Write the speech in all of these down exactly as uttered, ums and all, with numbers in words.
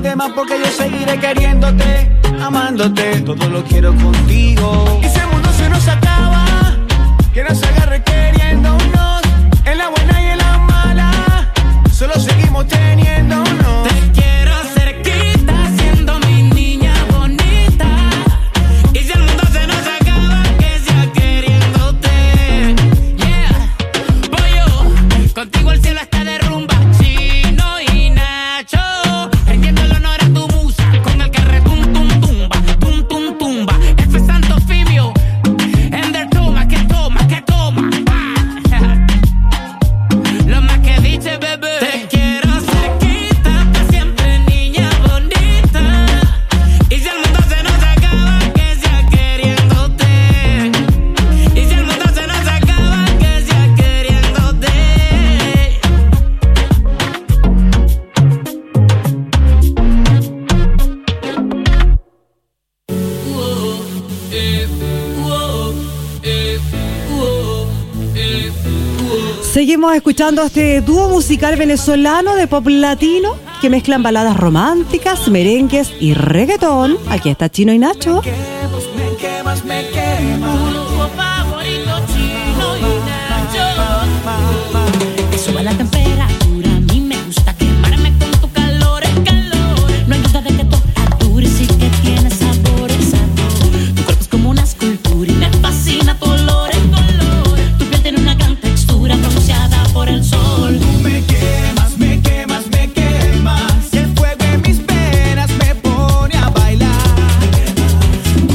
demás porque yo seguiré queriéndote, amándote, todo lo quiero contigo. Y si el mundo se nos acaba, que nos agarre queriéndonos, en la buena y en la mala, solo seguimos teniéndonos. Te quiero cerquita, siendo mi niña bonita. Y si el mundo se nos acaba, que sea queriéndote. Yeah, pollo, contigo el cielo está de rumba. Chino y Nacho, rindiendo el honor a tu musa, con el que retum tum tumba, tum tum tumba. F es Santo Fibio, Ender toma, que toma, que toma. Ah. Lo más que dice, bebé. Te quiero cerquita, pa' siempre, niña bonita. Y si el mundo se nos acaba, que sea queriéndote. Y si el mundo se nos acaba, que sea queriéndote. Uo, eh, uo, eh, uo, eh, uo. Seguimos escuchando a este dúo musical venezolano de pop latino que mezclan baladas románticas, merengues y reggaetón. Aquí está Chino y Nacho. Quemas, me quemas, me quemas. Dúo favorito, Chino y Nacho. Que suba la temperatura, a mí me gusta quemarme con tu calor, el calor. No hay duda de que todo y sí que tiene sabor, el sabor. Tu cuerpo es como una escultura y me fascina tu olor, el color. Tu piel tiene una gran textura pronunciada por el sol. Me quemas, me quemas, me quemas. El fuego en mis venas me pone a bailar.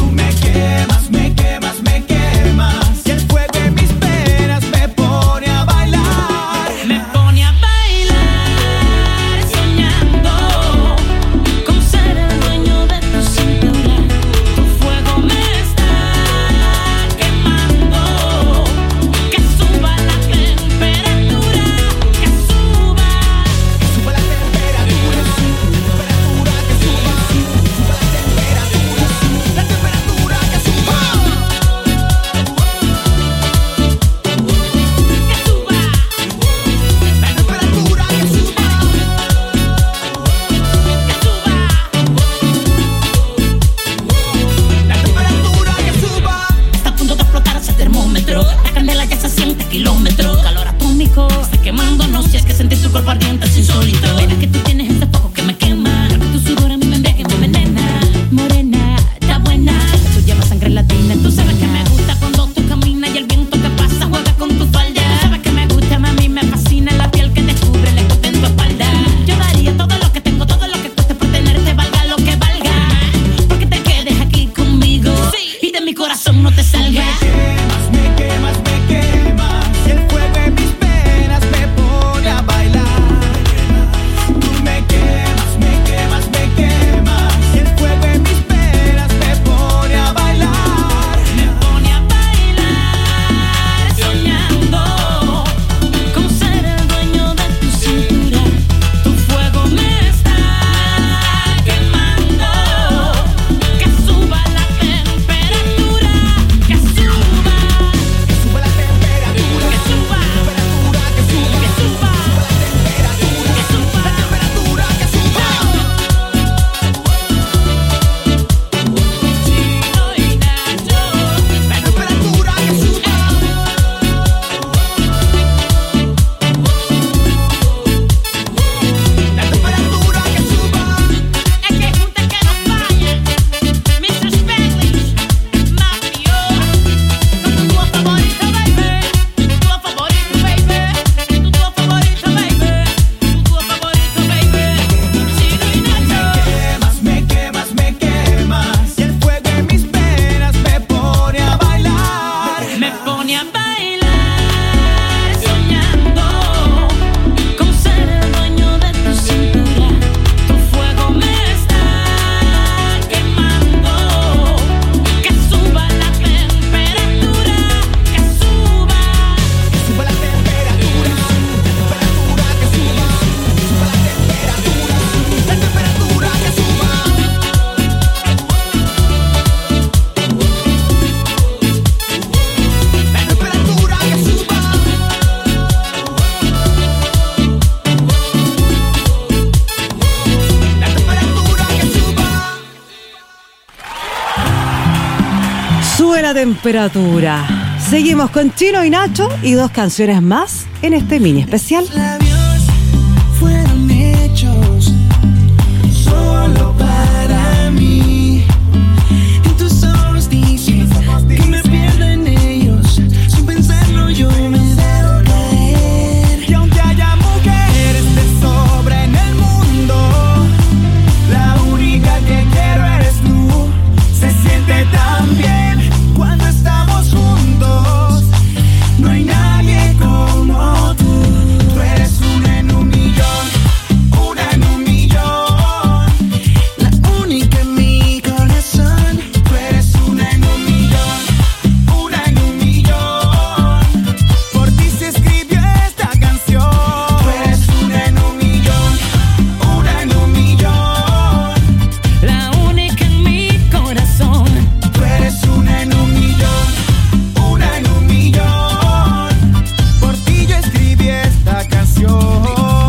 la temperatura. Seguimos con Chino y Nacho y dos canciones más en este mini especial. Tus labios fueron hechos solo para mí. Y tus ojos dicen que me pierdo en ellos. Sin pensarlo yo me dejo caer. Y aunque haya mujeres de sobra en el mundo, la única que quiero eres tú. Se siente tan bien cuando estamos juntos. No hay nadie como tú. Tú eres una en un millón, una en un millón. La única en mi corazón. Tú eres una en un millón, una en un millón. Por ti se escribió esta canción. Tú eres una en un millón, una en un millón. La única en mi corazón. Tú eres una en un millón, una en un millón. Por ti yo escribí esta canción.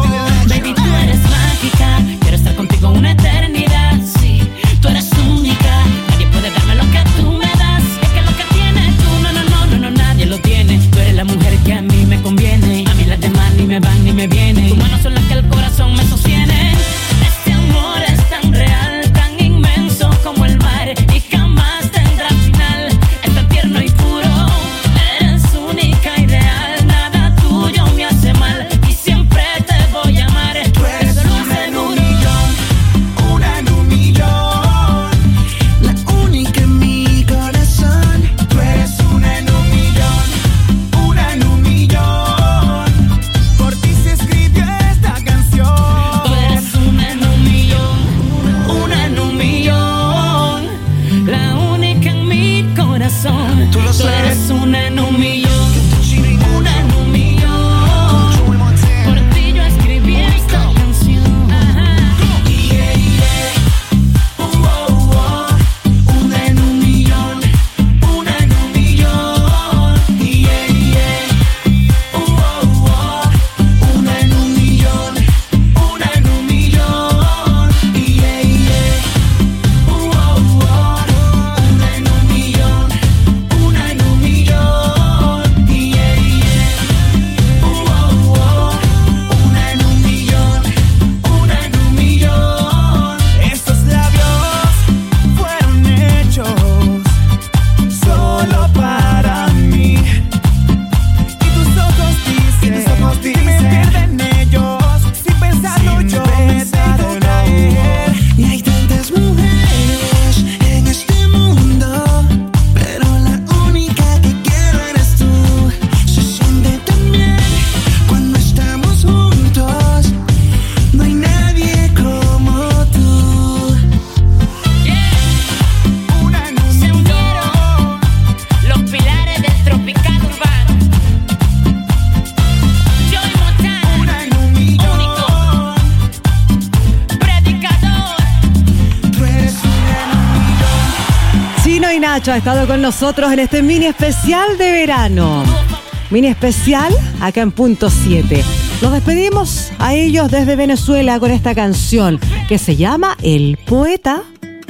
Baby, tú eres mágica. Quiero estar contigo una eternidad. Sí, tú eres única. Nadie puede darme lo que tú me das. Es que lo que tienes tú, no, no, no, no, no, nadie lo tiene. Tú eres la mujer que a mí me conviene. A mí las demás ni me van ni me vienen. Tus manos son las que el corazón me sostiene. Este amor es tan real, tan inmenso como el mar y jamás tendrá final. Es tan tierno y puro. Eres única y real. Nada tuyo me hace mal y siempre te voy a amar. Tú eres una en un millón, una en un millón. La única en mi corazón. Tú eres una en un millón, una en un millón. Por ti se escribió esta canción. Tú eres una en un millón, una en un millón. La única en mi corazón. Tú lo Tú sabes. eres una en un millón, una en un millón. Por ti yo escribí esta canción. Ajá. Yeah, yeah. Oh, oh, oh. Una en un millón, una en un millón. Yeah, yeah. Oh, oh, oh. Una en un millón, una en un millón. Yeah, yeah. Oh, oh, oh. Una en un millón, una en un millón. Yeah, yeah. Oh, oh, oh. Una en un millón, una en un millón. Estos labios fueron hechos solo para mí. Y tus ojos dicen que me pierden ellos. Sin pensarlo yo me dejo caer. Y hay tantas mujeres en este mundo, pero la única que quiero eres tú. Se siente tan bien cuando estamos juntos. No hay nadie como tú. Una en un Se millón. unieron los pilares del tropical urbano. Joey Montana, Una en un millón. único, predicador. Tú eres una en un millón. Chino y Nacho ha estado con nosotros en este mini especial de verano. Mini especial acá en Punto siete. Nos despedimos a ellos desde Venezuela con esta canción que se llama El Poeta.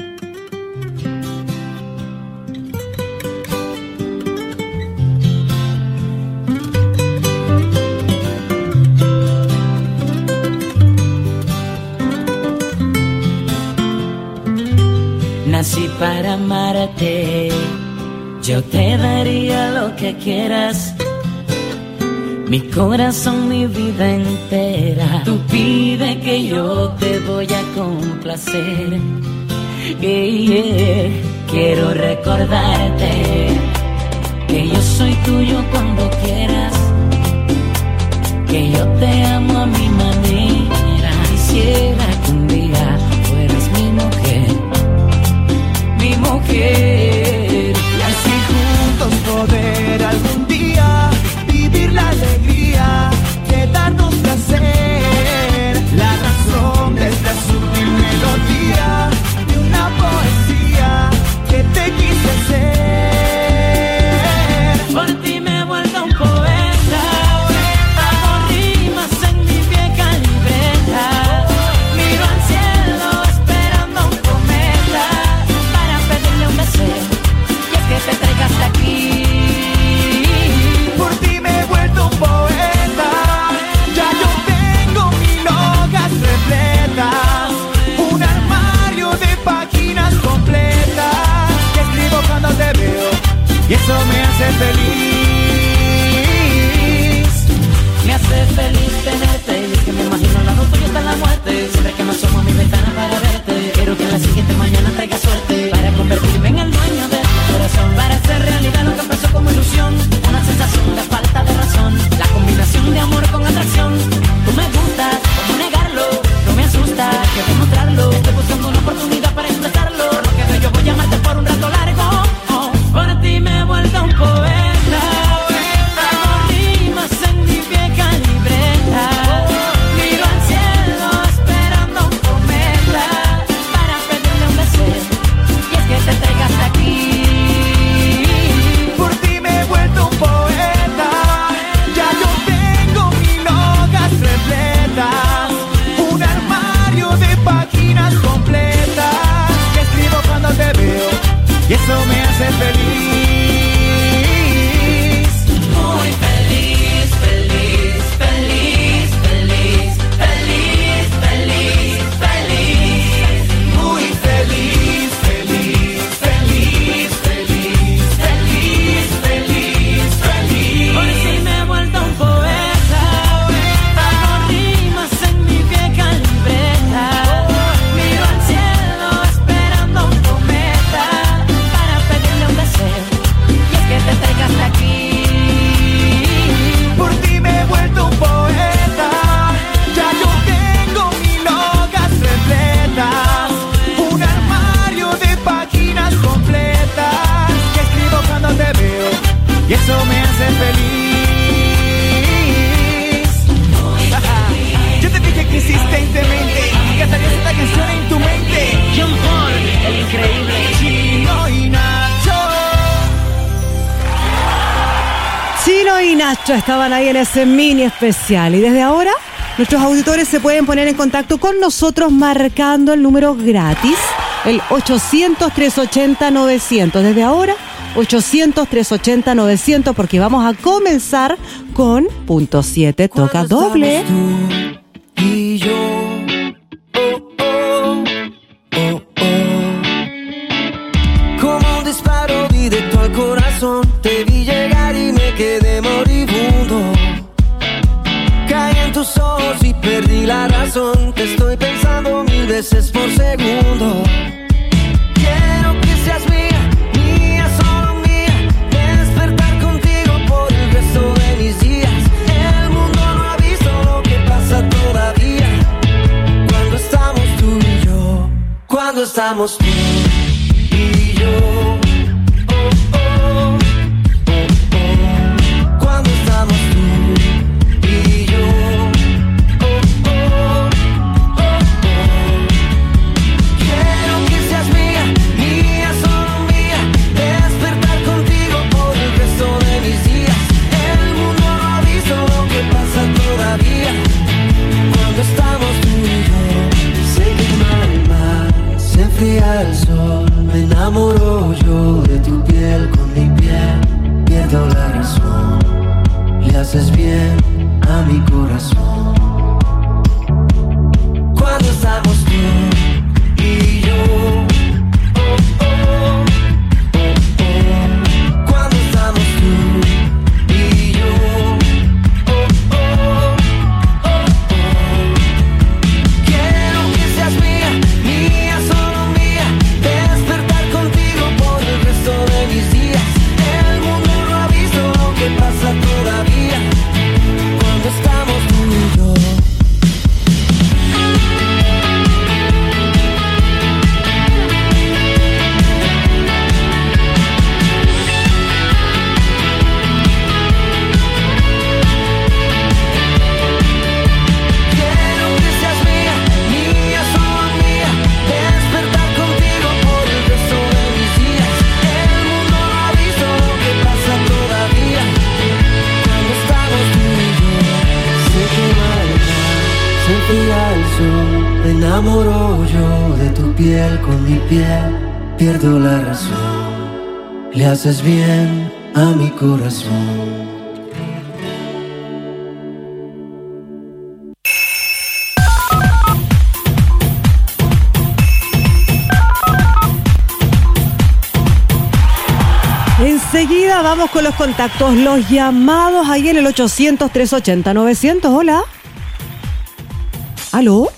Nací para amarte, yo te daría lo que quieras. Mi corazón, mi vida entera. Tú pide que yo te voy a complacer. Yeah, yeah. Quiero recordarte que yo soy tuyo cuando quieras. Que yo te amo a mi manera. Quisiera que un día fueras mi mujer, mi mujer. Y así juntos poder algún día vivir la alegría de darnos placer. La razón de esta sutil melodía de una poesía que te quise hacer. Por ti me vuelvo un poeta. Hago rimas en mi vieja libreta. Mi Yacho, estaban ahí en ese mini especial. Y desde ahora, nuestros auditores se pueden poner en contacto con nosotros marcando el número gratis, el ochocientos, trescientos ochenta, novecientos. Desde ahora, ochocientos, trescientos ochenta, novecientos, porque vamos a comenzar con punto siete, toca doble. Tú y yo, oh, oh, oh, oh. Como un disparo directo al corazón, te vi llegar y me quedé moribundo. Caí en tus ojos y perdí la razón. Te estoy pensando mil veces por segundo. Quiero que seas mía, mía, solo mía. Despertar contigo por el resto de mis días. El mundo no ha visto lo que pasa todavía. Cuando estamos tú y yo, cuando estamos tú y yo. Al sol, me enamoro yo de tu piel, con mi piel pierdo la razón. Le haces bien a mi corazón. Cuando estamos tú y yo, oh, oh, oh, oh. Cuando estamos tú y yo, oh, oh, oh, oh. Quiero que seas mía, mía, solo pasa todavía cuando estamos tú y yo. Quiero que seas mía, mía, solo mía. Despertar contigo por el resto de mis días. El mundo no ha visto lo que pasa todavía. Se enfría el sol, me enamoro yo de tu piel, con mi piel pierdo la razón. Le haces bien a mi corazón. Enseguida vamos con los contactos, los llamados ahí en el ochocientos, trescientos ochenta, novecientos. Hola. ¿Aló?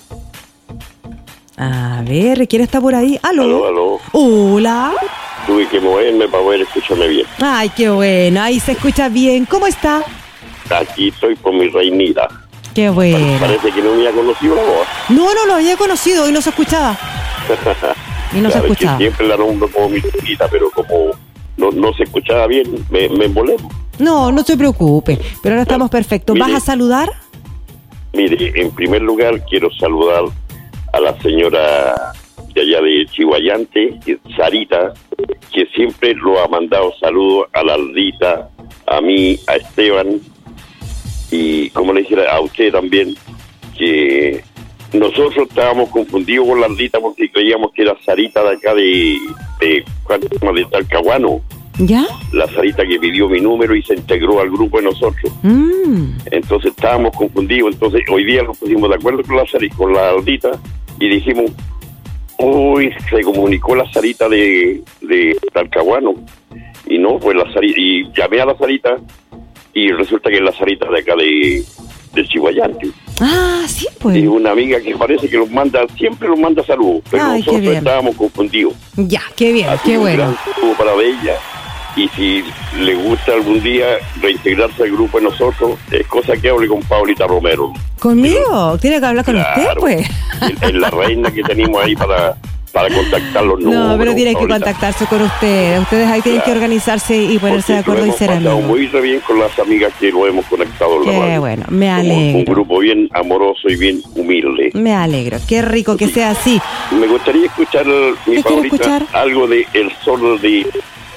A ver, ¿quién está por ahí? ¿Aló? Aló, aló. Hola. Tuve que moverme para poder escucharme bien. Ay, qué bueno, ahí se escucha bien. ¿Cómo está? Aquí estoy con mi reinita. Qué bueno. Parece que no me había conocido la voz. No, no lo había conocido y no se escuchaba. Y no claro, se escuchaba. Es que siempre la nombro como mi reinita, pero como no, no se escuchaba bien, me, me embolé. No, no se preocupe, pero ahora estamos perfectos. ¿Vas Mire. a saludar? Mire, en primer lugar quiero saludar a la señora de allá de Chihuayante, Sarita, que siempre lo ha mandado saludos a la Aldita, a mí, a Esteban, y como le dijera a usted también, que nosotros estábamos confundidos con la Aldita porque creíamos que era Sarita de acá de, de, de Talcahuano. ¿Ya? La Sarita que pidió mi número y se integró al grupo de nosotros. Mm. Entonces estábamos confundidos. Entonces hoy día nos pusimos de acuerdo con la Sarita, con la Aldita, y dijimos, uy, se comunicó la Sarita de, de Talcahuano. Y no, pues la Sarita, y llamé a la Sarita y resulta que es la Sarita de acá de, de Chihuayante. Ah, sí, pues. Y una amiga que parece que los manda, siempre los manda saludos, pero ay, nosotros estábamos confundidos. Ya, qué bien, Así qué que un bueno. gran saludo para ella. Y si le gusta algún día reintegrarse al grupo de nosotros, es cosa que hable con Paulita Romero. ¿Conmigo? Tiene que hablar con Claro. usted, pues. Es, es la reina que tenemos ahí para, para contactar los números. No, pero tiene que Paulita. contactarse con ustedes. Ustedes ahí tienen Claro. que organizarse y ponerse de Porque acuerdo y lo ser hemos pasado amigos. muy re bien con las amigas que lo hemos conectado en la Qué radio. bueno, me Somos un alegro. grupo bien amoroso y bien humilde. Me alegro. Qué rico que sea así. Me gustaría escuchar, mi ¿Qué quiere Paulita, escuchar? algo de El Sol de,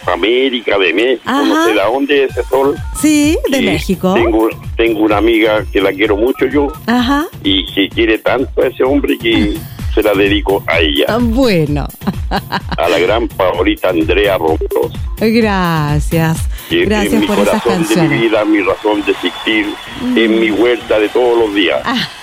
América, de México, Ajá. no sé de dónde es ese sol. Sí, de Y México. Tengo, tengo una amiga que la quiero mucho yo Ajá. y que quiere tanto a ese hombre que se la dedico a ella, Ah, bueno, a la gran favorita Andrea Rompos. gracias. Que es Gracias mi por esas corazón de mi canciones. vida, mi razón de existir, en mi vuelta de todos los días.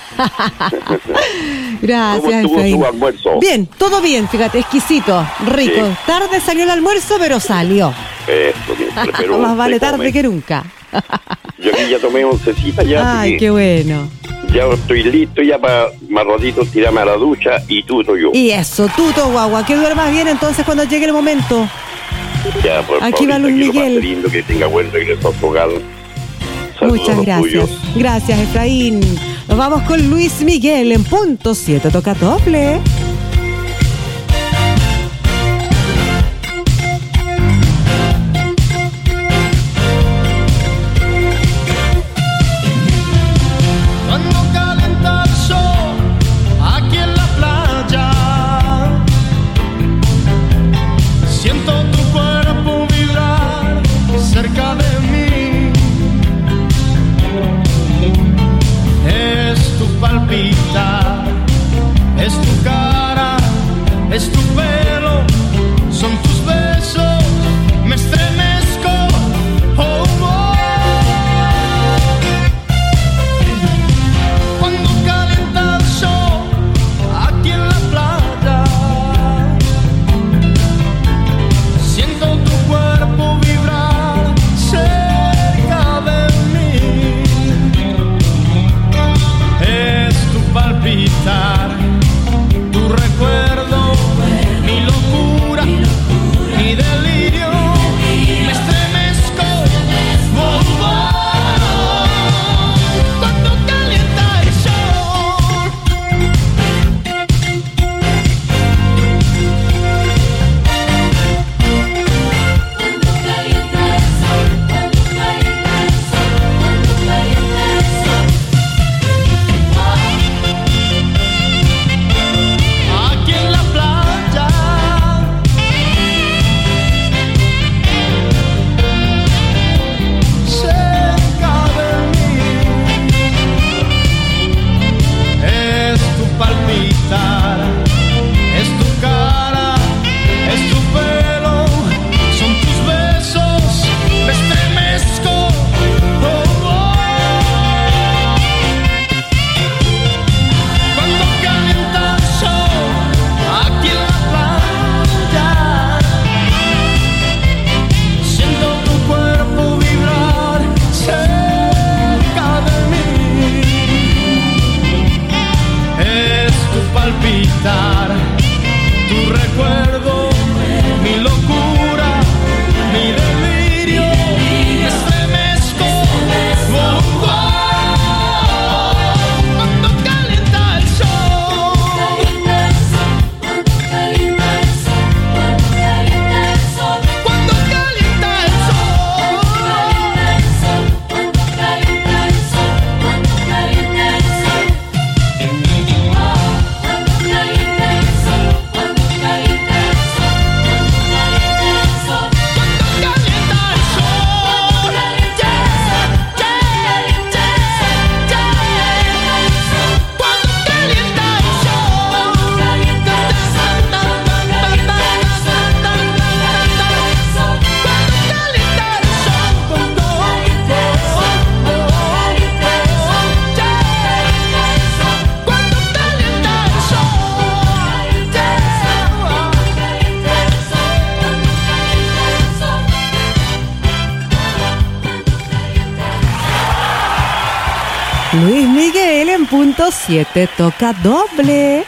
Gracias, ¿Cómo estuvo Efraín. su almuerzo? Bien, todo bien, fíjate, exquisito, rico. Sí. Tarde salió el almuerzo, pero salió. Eso, siempre, pero Más vale se tarde come. que nunca. Yo aquí ya tomé oncecita ya, Ay, así qué que bueno. ya estoy listo ya para más ratito tirarme a la ducha y tuto yo. Y eso, tuto, guagua, que duermas bien entonces cuando llegue el momento. Ya, por Aquí va favor, Luis que lo pase Miguel. lindo, que tenga buen regreso a su hogar. Saludos Muchas a los gracias. tuyos. Gracias, Efraín. Nos vamos con Luis Miguel en punto siete, toca doble. Cuando calienta el sol aquí en la playa, siento tu cuerpo vibrar cerca de mí. Es tu palpitar, es tu cara, es tu pelo, son tus besos, me estremezco. Oh, oh. Cuando calienta el sol aquí en la playa, siento tu cuerpo vibrar cerca de mí. Es tu palpitar, tu recuerdo, mi locura, mi delirio, me estremezco. Oh, oh. Cuando calienta el sol. Aquí en la playa, cerca de mí, es tu palpitar, es tu cara, es tu pelo, son tus besos, me estremezco. Oh, oh. Cuando calienta el sol aquí en la playa, siento tu cuerpo vibrar cerca de mí. Es tu palpitar, tu recuerdo, mi locura, mi delirio, me estremezco. Oh, oh. Cuando calienta el sol. Cuando calienta el sol. Cuando calienta el sol. Cuando calienta el sol. Cuando calienta el sol. Cuando calienta el sol. Cuando calienta el sol. Luis Miguel en punto siete, toca doble.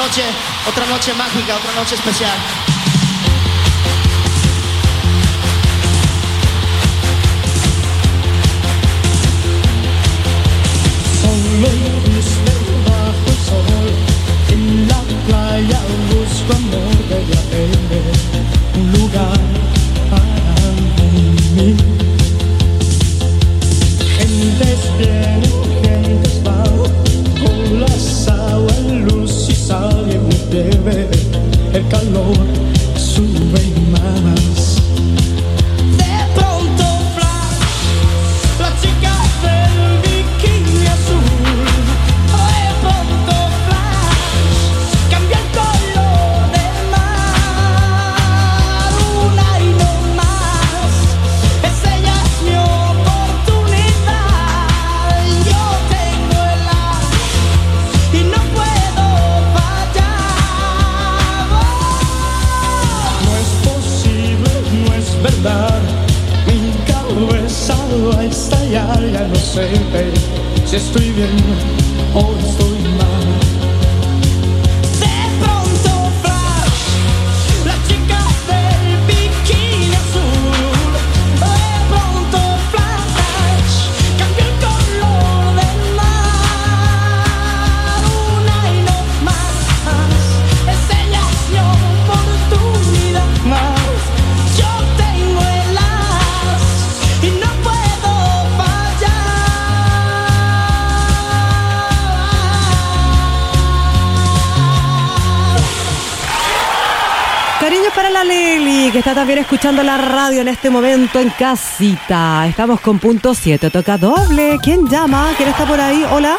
noche, otra noche mágica, otra noche especial. Solo busco bajo el sol, en la playa busco amor de repente, un lugar para mí. Gentes vienen, gentes van, con las aguas, luz y sal y me bebe, el calor sube más. De pronto flash, la chica del bikini azul. De pronto flash, cambia el color del mar. Una y no más, es ella es mi oportunidad. Yo tengo el as y no puedo fallar. No es posible, no es verdad. Mi cabeza va a estallar, ya no sé si estoy bien o estoy mal. De pronto flash, la chica del bikini azul. De pronto flash, cambia el color del mar. Una y no más, es ella es mi oportunidad. Más, yo tengo el as y no puedo fallar. Cariños para la Leli, que está también escuchando la radio en este momento en casita. Estamos con punto siete, toca doble. ¿Quién llama? ¿Quién está por ahí? Hola.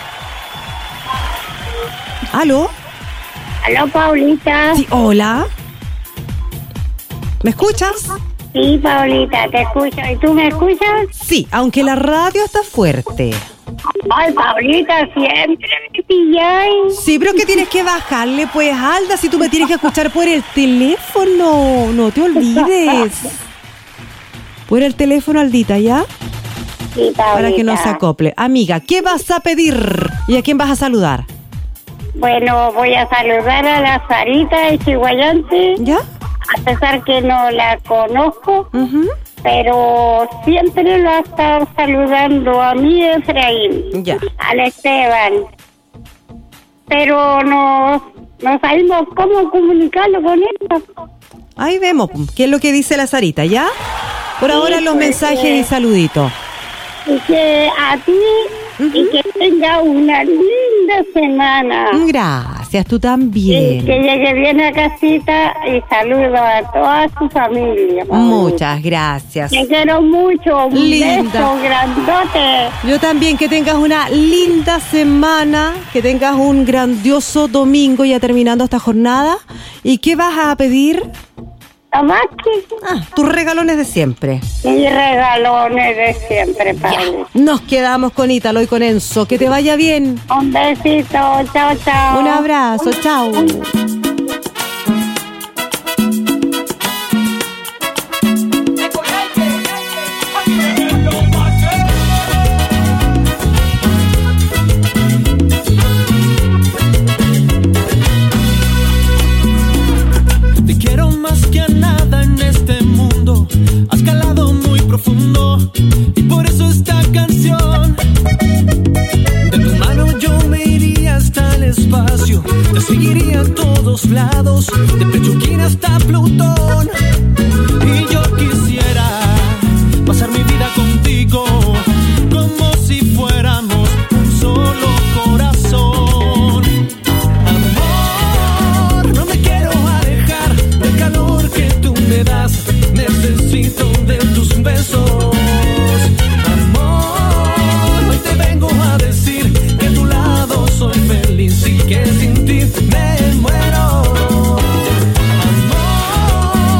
¿Aló? Aló, Paulita. Sí, hola. ¿Me escuchas? Sí, Paulita, te escucho. ¿Y tú me escuchas? Sí, aunque la radio está fuerte. Ay, Paulita, siempre me pilláis. Sí, pero que tienes que bajarle, pues, Alda, si tú me tienes que escuchar por el teléfono. No te olvides. Por el teléfono, Aldita, ¿ya? Sí, Paulita. Para que no se acople. Amiga, ¿qué vas a pedir? ¿Y a quién vas a saludar? Bueno, voy a saludar a la Sarita de Chihuayante. ¿Ya? A pesar que no la conozco, Uh-huh. pero siempre lo ha estado saludando a mí, Efraín. Ya. Al Esteban. Pero no, no sabemos cómo comunicarlo con él. Ahí vemos qué es lo que dice la Sarita, ¿ya? Por Sí, ahora los pues, mensajes eh. y saluditos. Y que a ti y que tenga una linda semana. Gracias, tú Y también. que llegue bien a casita y saludo a toda su familia. Paulita. Muchas gracias. Te quiero mucho. Un Linda. beso grandote. Yo también, que tengas una linda semana, que tengas un grandioso domingo ya terminando esta jornada. ¿Y qué vas a pedir? Nomás que Ah, tus regalones de siempre. mis regalones de siempre, Pablo. Nos quedamos con Ítalo y con Enzo. Que te vaya bien. Un besito. Chao, chao. Un abrazo. Chao. Te quiero más que a nada en este mundo. Has calado muy profundo y por eso esta canción. De tu mano yo me iría hasta el espacio. Te seguiría a todos lados, de Pechuquín hasta Plutón. Y yo quisiera pasar mi vida contigo, como si fuéramos un solo corazón. Amor, no me quiero alejar del calor que tú me das. Necesito de tus besos. Amor, hoy te vengo a decir que a tu lado soy feliz y que sin ti me muero. Amor,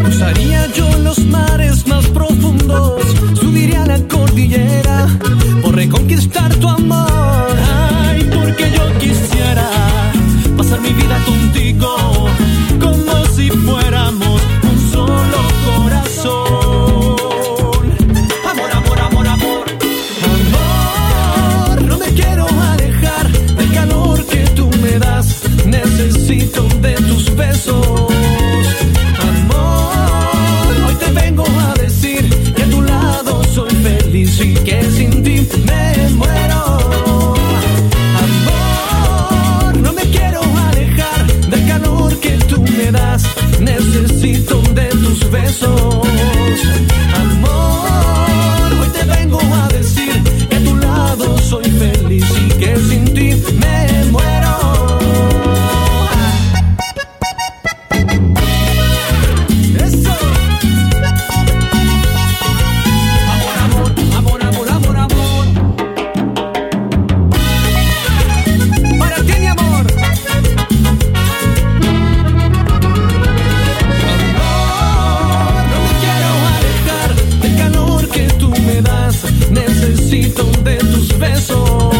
Cruzaría yo los mares más profundos, subiría la cordillera por reconquistar tu amor. Ay, porque yo quisiera pasar mi vida contigo como si fuéramos un solo corazón. Amor, amor, amor, amor. Amor, no me quiero alejar del calor que tú me das. Necesito de tus besos. Y que sin ti me muero. Amor, no me quiero alejar del calor que tú me das. Necesito de tus besos. Amor, hoy te vengo a decir que a tu lado soy feliz y que sin ti me muero. Necesito de tus besos.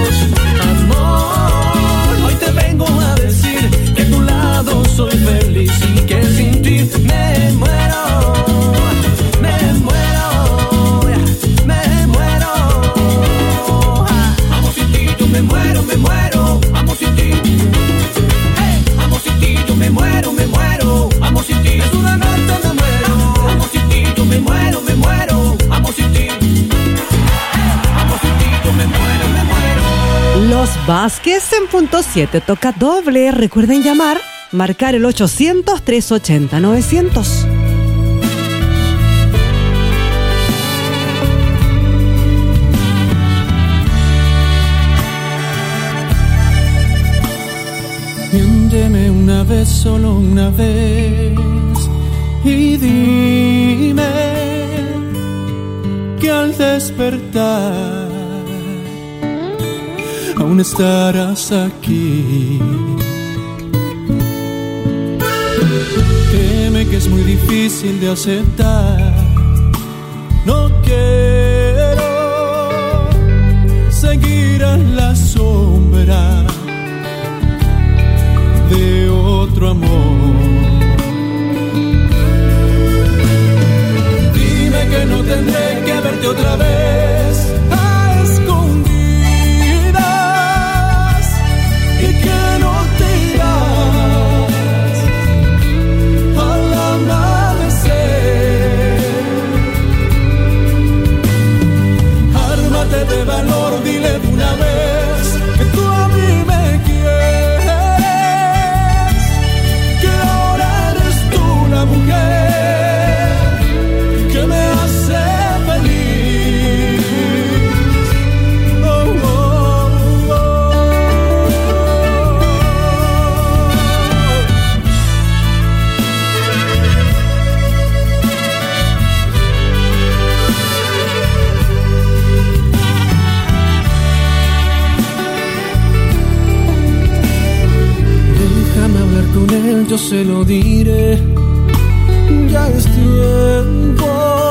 Amor, hoy te vengo a decir que a tu lado soy feliz y que sin ti me muero. Me muero, me muero. Amo sin ti, yo me muero, me muero. Amo sin ti. Hey, amo sin ti, yo me muero, me muero. Amo sin ti, es una noche me muero. Amo sin ti, yo me muero, me muero. Amo sin ti. Los Vázquez en punto siete toca doble. Recuerden llamar, marcar el ochocientos, trescientos ochenta, novecientos. Miénteme una vez, solo una vez, y dime que al despertar aún estarás aquí. Créeme que es muy difícil de aceptar. No quiero seguir a la sombra de otro amor. Dime que no tendré que verte otra vez a escondidas y que no te irás al amanecer. Ármate de valor, dile de una vez que tú a mí me quieres, que ahora eres tú la mujer que me hace feliz. Oh, oh, oh. Déjame hablar con él, yo se lo diré. Ya es tiempo.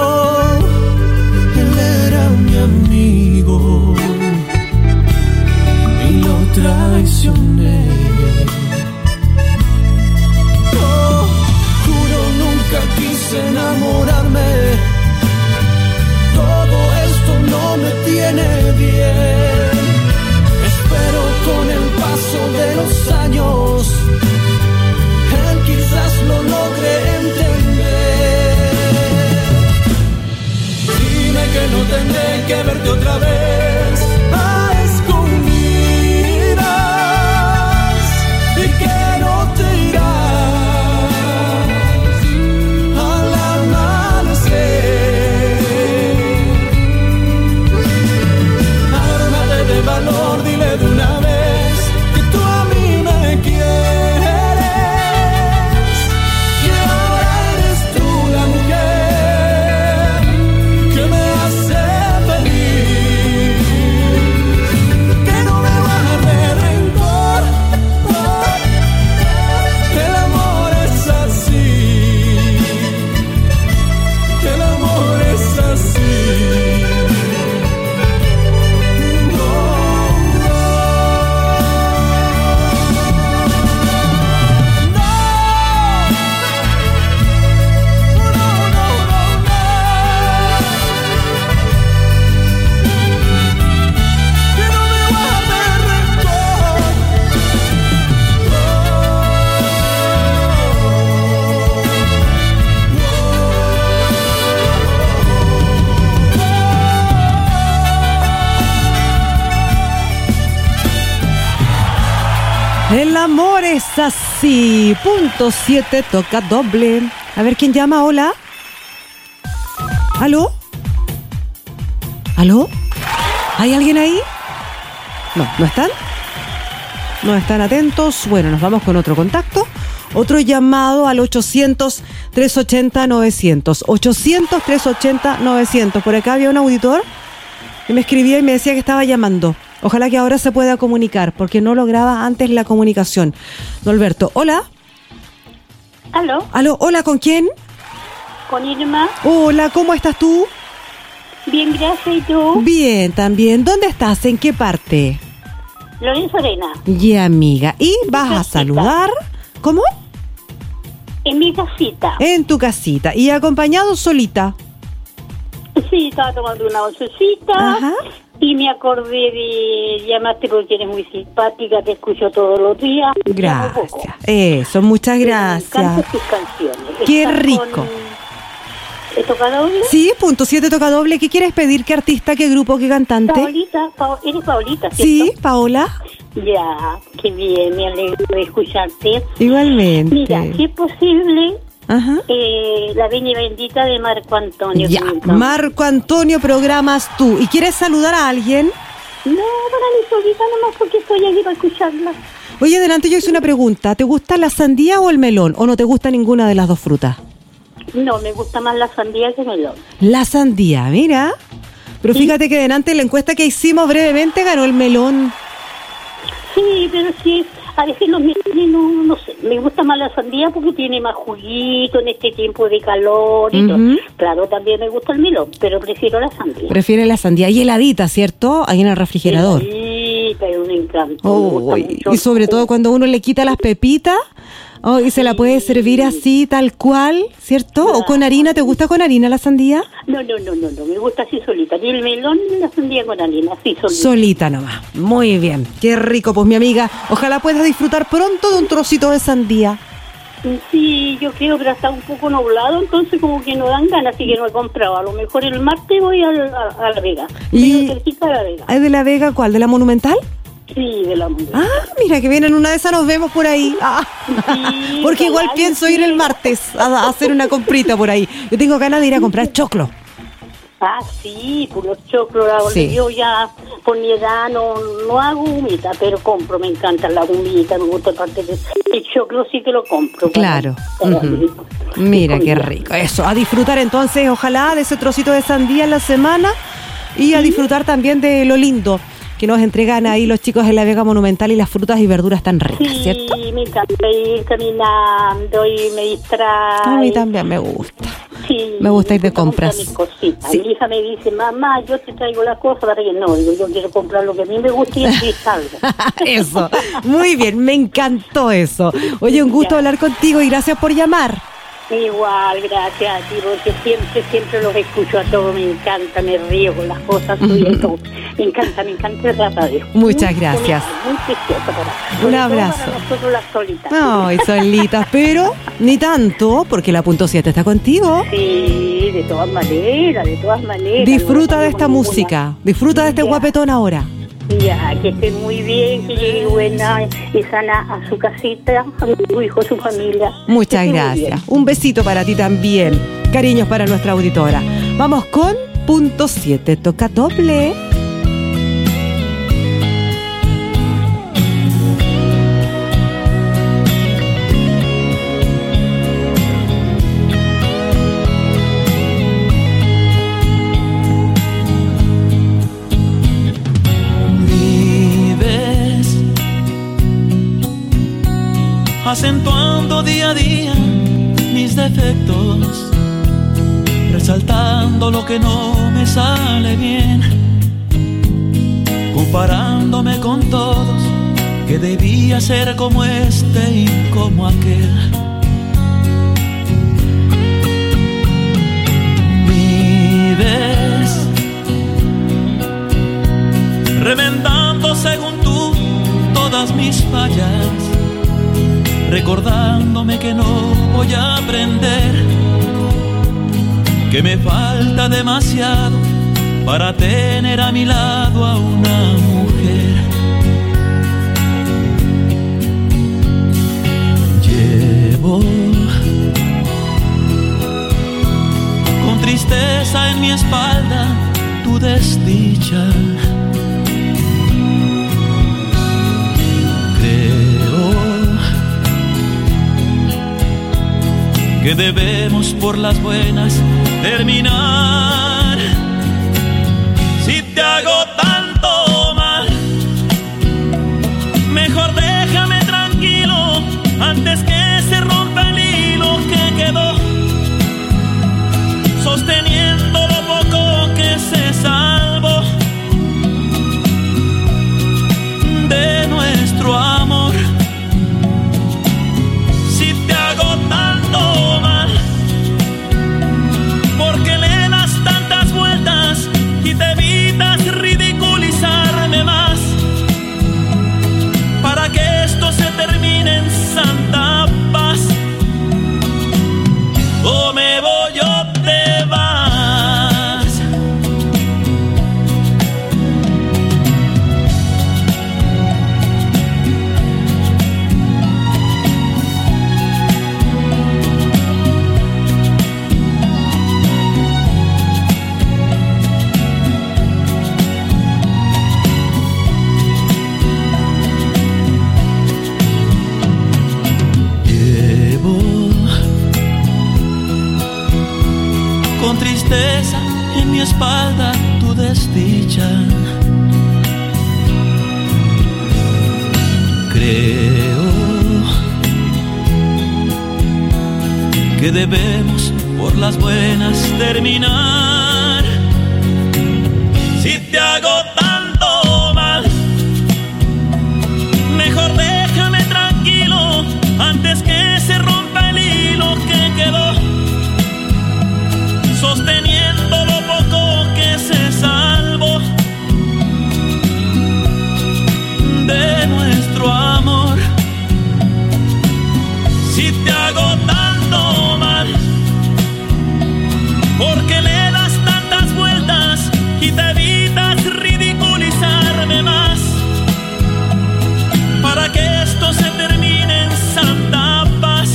Él era mi amigo y lo traicioné. Oh, juro nunca quise enamorarme. Todo esto no me tiene bien. Espero con el paso de los años él quizás lo logre Es así, punto siete, toca doble. A ver quién llama, hola. ¿Aló? ¿Aló? ¿Hay alguien ahí? No, ¿no están? No están atentos. Bueno, nos vamos con otro contacto. Otro llamado al ochocientos, trescientos ochenta, novecientos. ochocientos, trescientos ochenta, novecientos. Por acá había un auditor que me escribía y me decía que estaba llamando. Ojalá que ahora se pueda comunicar, porque no lograba antes la comunicación. Don Alberto, hola. ¿Aló? ¿Aló? Hola, ¿con quién? ¿Con Irma? Hola, ¿cómo estás tú? Bien, gracias. ¿Y tú? Bien, también. ¿Dónde estás? ¿En qué parte? Lorenzo Arena. Ya, amiga. ¿Y vas a casita. saludar? ¿Cómo? En mi casita. En tu casita. ¿Y acompañado o solita? Sí, estaba tomando una oncecita. Ajá. Y me acordé de llamarte porque eres muy simpática, te escucho todos los días. Gracias. Eso, muchas Me gracias. encantan tus canciones. Qué ¿Estás rico. con- ¿Te toca doble? Sí, punto siete toca doble. ¿Qué quieres pedir? ¿Qué artista, qué grupo, qué cantante? Paolita, Pa- eres Paolita, ¿cierto? Sí, Paola. Ya, qué bien, me alegro de escucharte. Igualmente. Mira, si es posible, Ajá. eh, la Veña Bendita de Marco Antonio. Ya, Quinto. Marco Antonio, programas tú. ¿Y quieres saludar a alguien? No, para mí solita nomás porque estoy aquí para escucharla. Oye, adelante, yo hice una pregunta. ¿Te gusta la sandía o el melón? ¿O no te gusta ninguna de las dos frutas? No, me gusta más la sandía que el melón. La sandía, mira. Pero Sí. fíjate que delante de la encuesta que hicimos brevemente ganó el melón. Sí, pero sí, a veces los melones no, no sé, me gusta más la sandía porque tiene más juguito en este tiempo de calor y Ujú. todo. Claro, también me gusta el melón, pero prefiero la sandía. Prefiere la sandía y heladita, ¿cierto? Ahí en el refrigerador. Sí, pero un encanto. me Oh, gusta y, mucho. y sobre todo cuando uno le quita las pepitas, oh, y se la puede servir así, tal cual, ¿cierto? ¿O con harina? ¿Te gusta con harina la sandía? No, no, no, no, no, me gusta así solita. Ni el melón ni la sandía con harina, así solita. Solita nomás. Muy bien. Qué rico, pues mi amiga. Ojalá puedas disfrutar pronto de un trocito de sandía. Sí, yo creo, pero está un poco nublado, entonces como que no dan ganas, así que no he comprado. A lo mejor el martes voy a, a, a La Vega. Y- Vivo cerquita de La Vega. ¿Es de La Vega cuál? ¿De la Monumental? Sí, de la mujer. Ah, mira, que viene en una de esas, nos vemos por ahí. Ah. Sí, Porque igual ojalá, pienso sí. ir el martes a, a hacer una comprita por ahí. Yo tengo ganas de ir a comprar choclo. Ah, sí, por los choclos, la- Sí. yo ya por mi edad no, no hago humita, pero compro, me encanta la humita, me gusta parte de el choclo, sí que lo compro. Claro. para- para- Ujú. Mira, qué rico. Eso, a disfrutar entonces, ojalá, de ese trocito de sandía en la semana y a disfrutar también de lo lindo que nos entregan ahí los chicos en la Vega Monumental y las frutas y verduras tan ricas, Sí, ¿cierto? me encanta ir caminando y me distrae. A mí también me gusta. Sí, Me gusta ir de compras. mis cositas. Sí. Mi hija me dice, mamá, yo te traigo las cosas para que no. Digo, yo quiero comprar lo que a mí me gusta y así salgo. Eso, muy bien, me encantó eso. Oye, un gusto Ya. hablar contigo y gracias por llamar. Igual, gracias a ti, porque siempre, siempre los escucho a todos. Me encanta, me río con las cosas tuyas. todo. Me encanta, me encanta el radio. Muchas Muy gracias. bonito, Muy precioso para Un sobre todo abrazo. Para nosotros las solitas. Ay, solitas, pero ni tanto, porque la punto siete está contigo. Sí, de todas maneras, de todas maneras. Disfruta No de tenemos esta ninguna. música, disfruta de este Ya. guapetón ahora. Ya, que esté muy bien, que llegue buena y sana a su casita, a su hijo, a su familia. Muchas Que esté muy gracias. bien. Un besito para ti también. Cariños para nuestra auditora. Vamos con punto siete, toca doble. Vives acentuando día a día mis defectos, resaltando lo que no me sale bien, comparándome con todos, que debía ser como este y como aquel. Vives remendando según tú todas mis fallas, recordándome que no voy a aprender, que me falta demasiado para tener a mi lado a una mujer. Llevo con tristeza en mi espalda tu desdicha. Creo que debemos por las buenas terminar. Si te hago tanto mal, mejor déjame tranquilo antes que se rompa el hilo que quedó sosteniendo lo poco que se salvó de nuestro amor. Si te hago tanto mal, porque le das tantas vueltas y te evitas ridiculizarme más, para que esto se termine en santa paz. O me voy o te vas. Con tristeza en mi espalda tu desdicha. Creo que debemos por las buenas terminar. Si te hago tanto mal, mejor déjame tranquilo antes que se rompa el hilo que quedó sosteniendo lo poco que se salvó de nuestro amor. Si te hago tanto mal, porque le das tantas vueltas y te evitas ridiculizarme más, para que esto se termine en santa paz.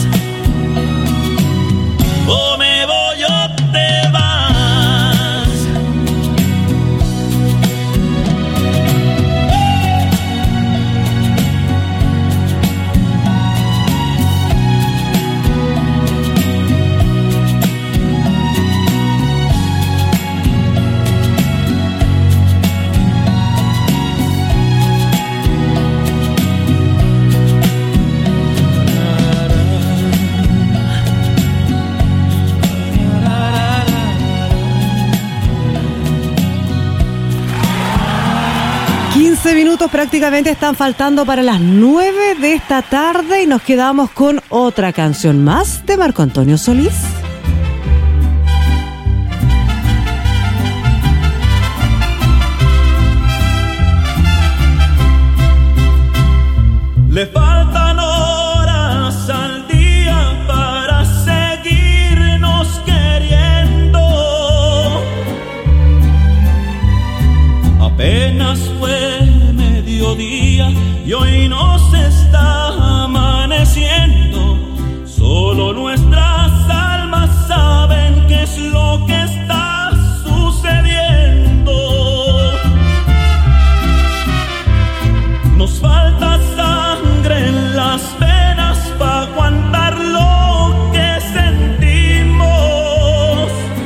O me voy o te vas. quince minutos prácticamente están faltando para las nueve de esta tarde y nos quedamos con otra canción más de Marco Antonio Solís. Le faltan horas al día para seguirnos queriendo. Apenas fue mediodía y hoy nos está amaneciendo. Solo nuestras almas saben qué es lo que está sucediendo. Nos falta sangre en las venas para aguantar lo que sentimos,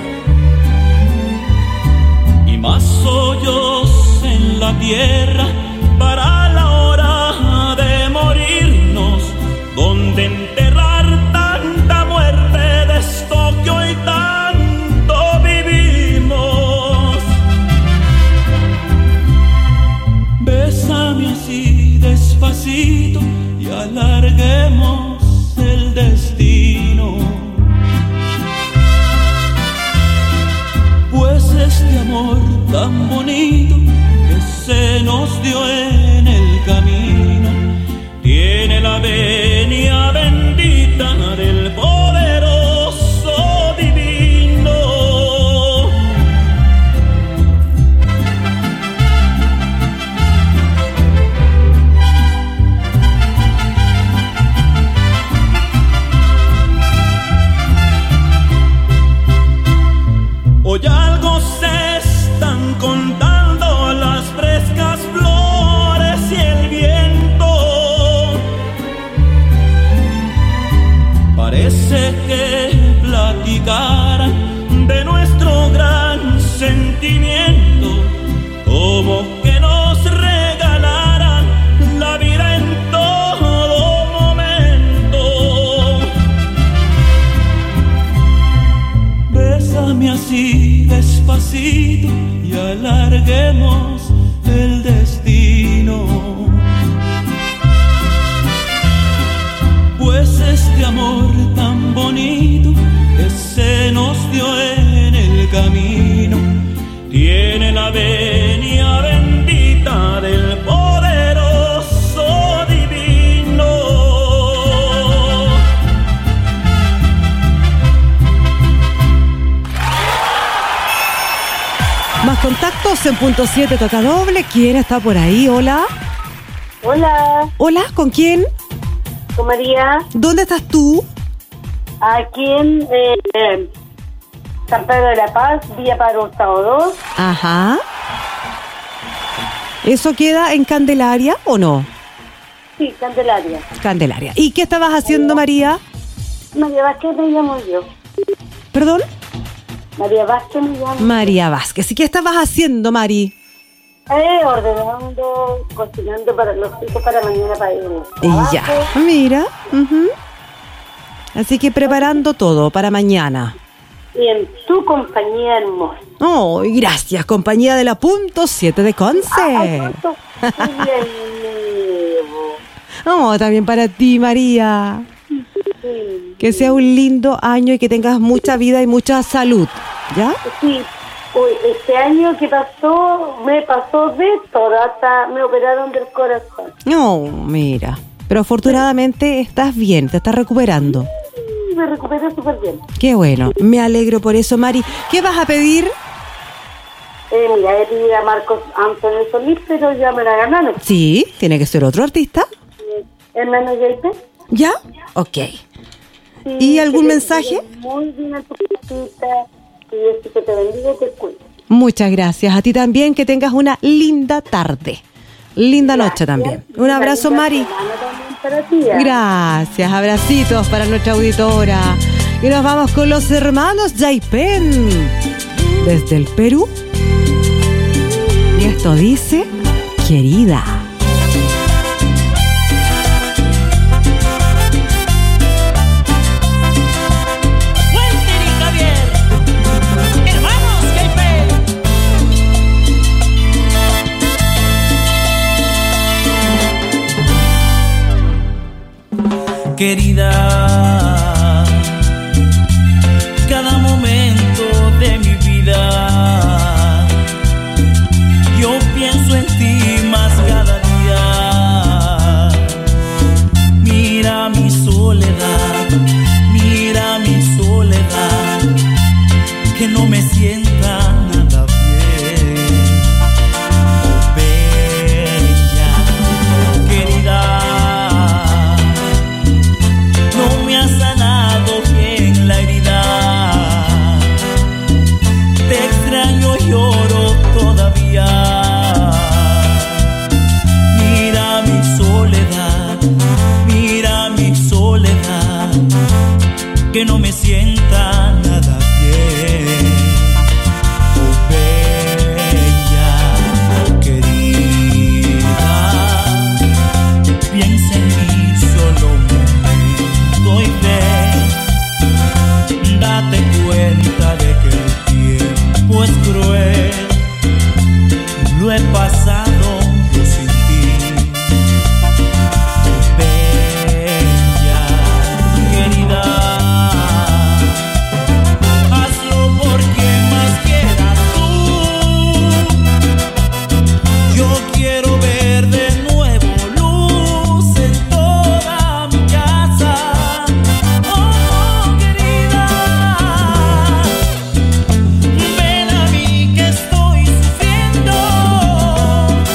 y más hoyos en la tierra para la hora de morirnos, donde enterrar tanta muerte de esto que hoy tanto vivimos. Bésame así despacito y alarguemos el destino, pues este amor tan bonito que se nos dio en el camino tiene la venia bendita del poderoso divino. platicaran de nuestro gran sentimiento, como que nos regalaran la vida en todo momento. Bésame así despacito y alarguemos el destino, pues este amor tan bonito que se nos dio en el camino tiene la venia bendita del poderoso divino. Más contactos en punto siete toca doble. ¿Quién está por ahí? Hola. Hola, Hola, ¿con quién? con María, ¿Dónde estás tú? aquí en eh, eh, San Pedro de la Paz, Villa Paro Estado dos. Ajá. ¿Eso queda en Candelaria o no? Sí, Candelaria. Candelaria. ¿Y qué estabas haciendo, María? María Vázquez me llamo yo. ¿Perdón? María Vázquez me llamo. María Vázquez. ¿Y qué estabas haciendo, Mari? Eh, ordenando, cocinando para los chicos para mañana para ir al Y ya. trabajo. Mira. Ujú. Así que preparando todo para mañana. Y en tu compañía hermosa. Oh, y gracias, compañía de la punto siete de Conce. Ay, cuánto bien, Oh, también para ti, María. sí. Que sea un lindo año y que tengas mucha vida y mucha salud. ¿Ya? Sí. Uy, este año que pasó, me pasó de todo, hasta me operaron del corazón. No, mira. Pero afortunadamente estás bien, te estás recuperando. Y me recuperé súper bien. Qué bueno, me alegro por eso, Mari. ¿Qué vas a pedir? Eh, mira, he pedido a Marcos Antonio Solís, pero ya me la ganaron. Sí, tiene que ser otro artista. Hermano J P. ¿Ya? Ok. Sí, ¿Y algún que te mensaje? bendiga Muy bien a tu casita. Y Dios que te bendiga y te cuide. Muchas gracias. A ti también, que tengas una linda tarde. Linda noche también. Un abrazo, Linda Mari. semana también para ti, ¿eh? Gracias, abracitos para nuestra auditora. Y nos vamos con los hermanos Yaipen desde el Perú. Y esto dice, querida. Walter y Javier, hermanos Yaipen. Querida, cada momento de mi vida yo pienso en ti más cada día. Mira mi soledad, mira mi soledad, que no me sienta nada bien. Oh, bella, querida, no me has sanado bien la herida. Te extraño, lloro todavía. Mira mi soledad, mira mi soledad, que no me sienta nada bien. Oh, bella, querida, piensa en mí solo un momento y ven, date cuenta de que el tiempo es cruel. Lo he pasado yo sin ti. Oh, bella, querida, hazlo por quien más quieras tú. Yo quiero ver de nuevo luz en toda mi casa. Oh, querida, ven a mí que estoy sufriendo.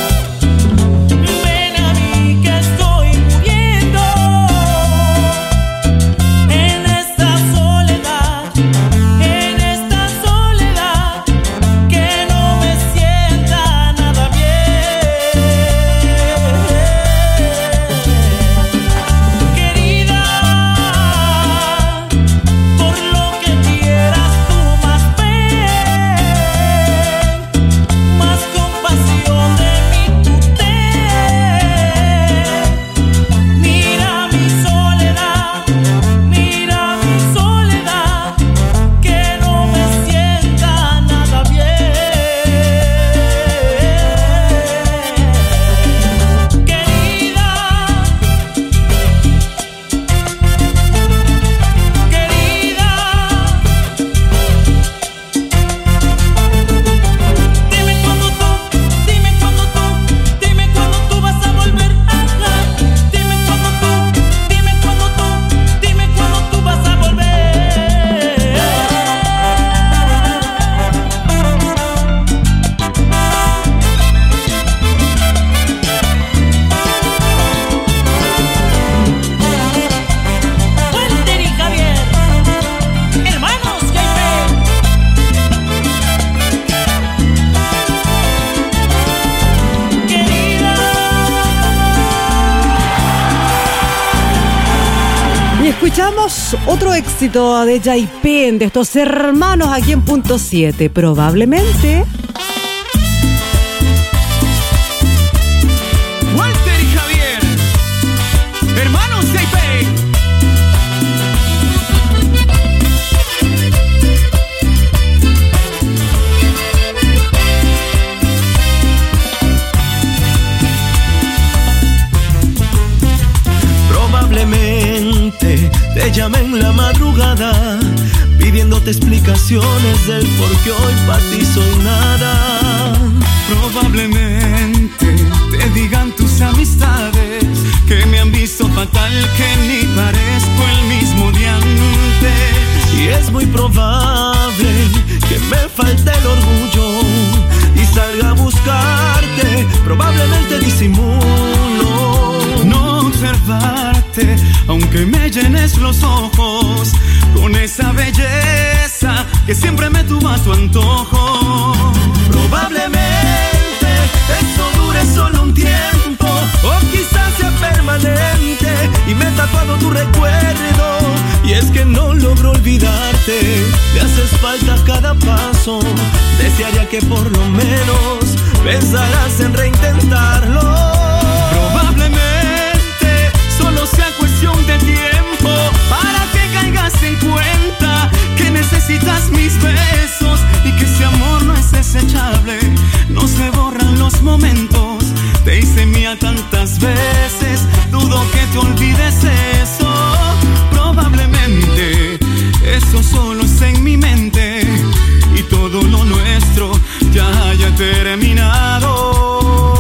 Escuchamos otro éxito de Yaipen, de estos hermanos aquí en Punto siete. Probablemente. Walter y Javier, hermanos Yaipen. Probablemente te llamé en la madrugada pidiéndote explicaciones del por qué hoy para ti soy nada. Probablemente te digan tus amistades que me han visto fatal, que ni parezco el mismo de antes. Y es muy probable que me falte el orgullo y salga a buscarte. Probablemente disimulo no observarte, aunque me llenes los ojos con esa belleza que siempre me tuvo a tu antojo. Probablemente eso dure solo un tiempo, o quizás sea permanente y me he tatuado tu recuerdo. Y es que no logro olvidarte, me haces falta cada paso. Desearía que por lo menos pensarás en reintentarlo. Probablemente solo sea cuestión de tiempo para que caigas en cuenta que necesitas mis besos y que ese amor no es desechable. No se borran los momentos, te hice mía tantas veces, dudo que te olvides eso. Probablemente eso solo está en mi mente y todo lo nuestro ya haya terminado.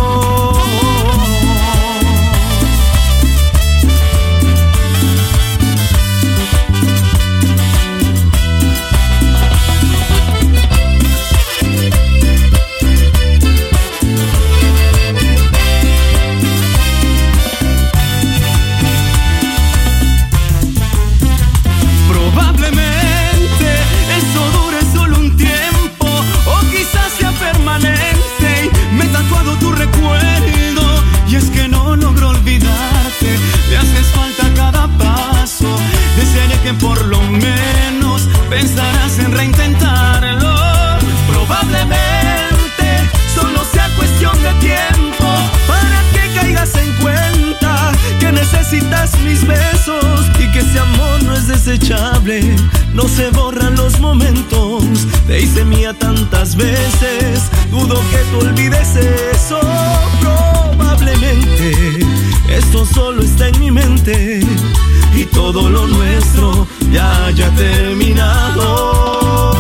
Por lo menos pensarás en reintentarlo. Probablemente solo sea cuestión de tiempo para que caigas en cuenta que necesitas mis besos y que ese amor no es desechable. No se borran los momentos, te hice mía tantas veces, dudo que tú olvides eso. Probablemente esto solo está en mi mente y todo lo nuestro ya haya terminado.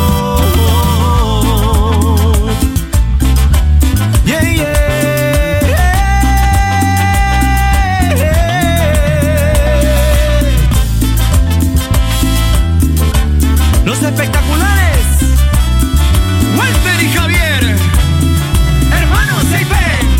Yeah, yeah, yeah. Los espectaculares Walter y Javier, hermanos Yaipen.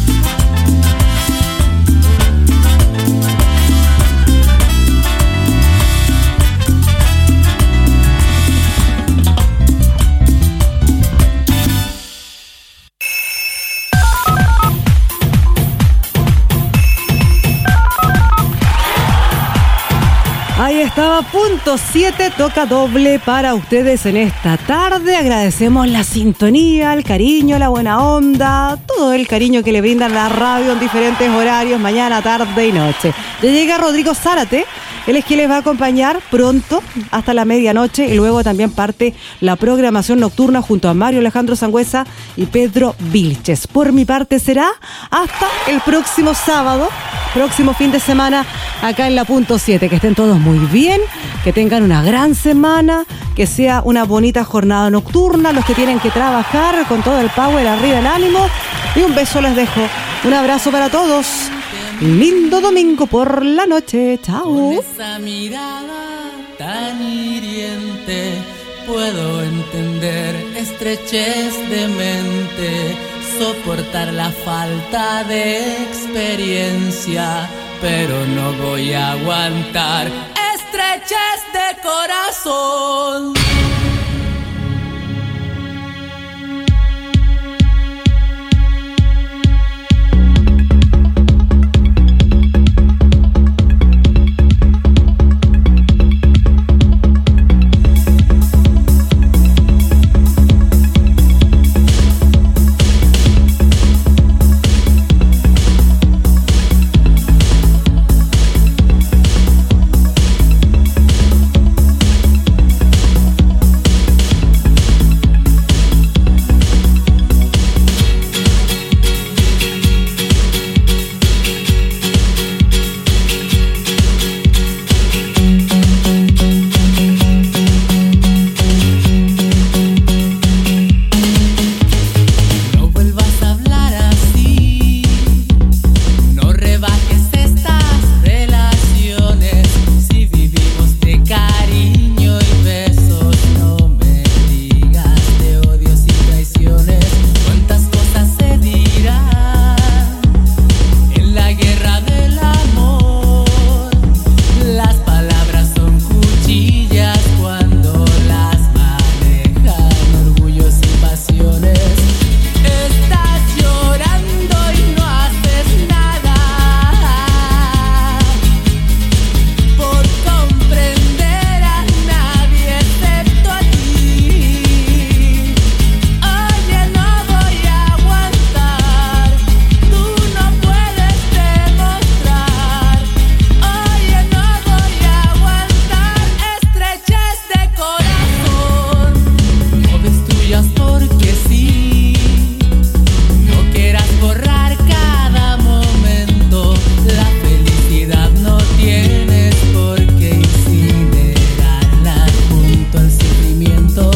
Ahí estaba, Punto siete, toca doble para ustedes en esta tarde. Agradecemos la sintonía, el cariño, la buena onda, todo el cariño que le brindan la radio en diferentes horarios, mañana, tarde y noche. Ya llega Rodrigo Zárate, él es quien les va a acompañar pronto hasta la medianoche y luego también parte la programación nocturna junto a Mario Alejandro Sangüesa y Pedro Vilches. Por mi parte será hasta el próximo sábado, próximo fin de semana acá en la Punto siete. Que estén todos muy bien, que tengan una gran semana, que sea una bonita jornada nocturna, los que tienen que trabajar con todo el power arriba, el ánimo, y un beso les dejo. Un abrazo para todos. Lindo domingo por la noche. Chao. Con esa mirada tan hiriente puedo entender estrechez de mente, soportar la falta de experiencia, pero no voy a aguantar estrechez de corazón.